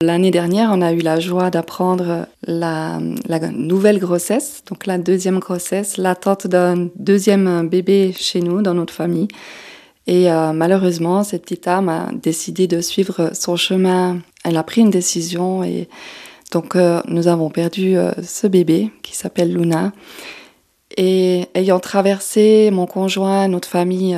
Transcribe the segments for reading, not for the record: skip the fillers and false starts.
L'année dernière, on a eu la joie d'apprendre la nouvelle grossesse, donc la deuxième grossesse, l'attente d'un deuxième bébé chez nous, dans notre famille. Et malheureusement, cette petite âme a décidé de suivre son chemin. Elle a pris une décision et donc nous avons perdu ce bébé qui s'appelle Luna. Et ayant traversé mon conjoint, notre famille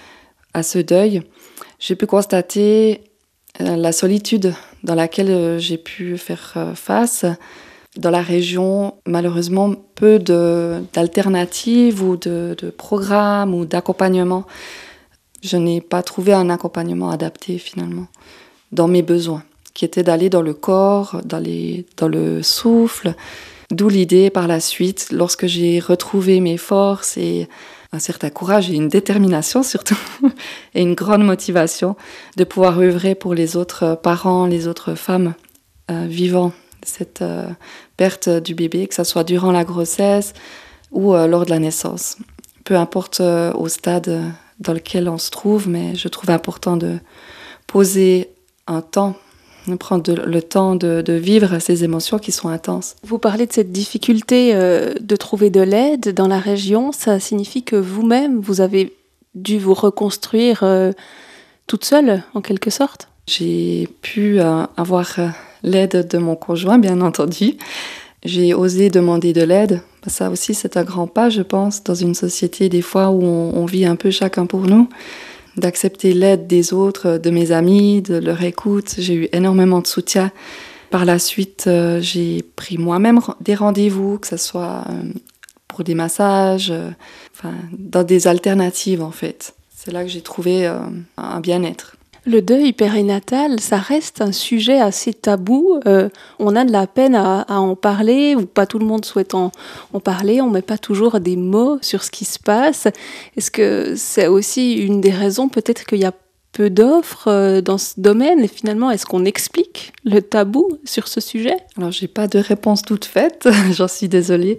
à ce deuil, j'ai pu constater la solitude dans laquelle j'ai pu faire face. Dans la région, malheureusement, peu d'alternatives ou de programmes ou d'accompagnement. Je n'ai pas trouvé un accompagnement adapté finalement dans mes besoins, qui était d'aller dans le corps, dans le souffle. D'où l'idée par la suite, lorsque j'ai retrouvé mes forces et un certain courage et une détermination surtout, et une grande motivation de pouvoir œuvrer pour les autres parents, les autres femmes vivant cette perte du bébé, que ce soit durant la grossesse ou lors de la naissance. Peu importe au stade dans lequel on se trouve, mais je trouve important de poser un temps, de prendre le temps de vivre ces émotions qui sont intenses. Vous parlez de cette difficulté de trouver de l'aide dans la région. Ça signifie que vous-même, vous avez dû vous reconstruire toute seule, en quelque sorte? J'ai pu avoir l'aide de mon conjoint, bien entendu. J'ai osé demander de l'aide. Ça aussi, c'est un grand pas, je pense, dans une société des fois où on vit un peu chacun pour nous. D'accepter l'aide des autres, de mes amis, de leur écoute. J'ai eu énormément de soutien. Par la suite, j'ai pris moi-même des rendez-vous, que ce soit pour des massages, dans des alternatives en fait. C'est là que j'ai trouvé un bien-être. Le deuil périnatal, ça reste un sujet assez tabou. On a de la peine à en parler, ou pas tout le monde souhaite en parler. On ne met pas toujours des mots sur ce qui se passe. Est-ce que c'est aussi une des raisons peut-être qu'il y a peu d'offres dans ce domaine? Et finalement, est-ce qu'on explique le tabou sur ce sujet? Alors, je n'ai pas de réponse toute faite, j'en suis désolée.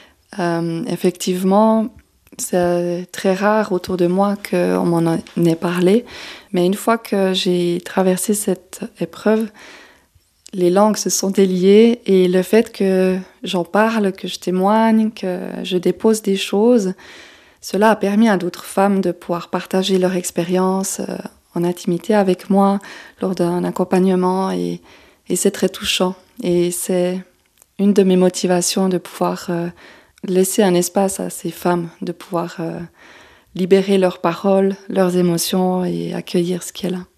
Effectivement, c'est très rare autour de moi qu'on m'en ait parlé. Mais une fois que j'ai traversé cette épreuve, les langues se sont déliées et le fait que j'en parle, que je témoigne, que je dépose des choses, cela a permis à d'autres femmes de pouvoir partager leur expérience en intimité avec moi lors d'un accompagnement et c'est très touchant. Et c'est une de mes motivations de pouvoir laisser un espace à ces femmes, de pouvoir libérer leurs paroles, leurs émotions et accueillir ce qui est là.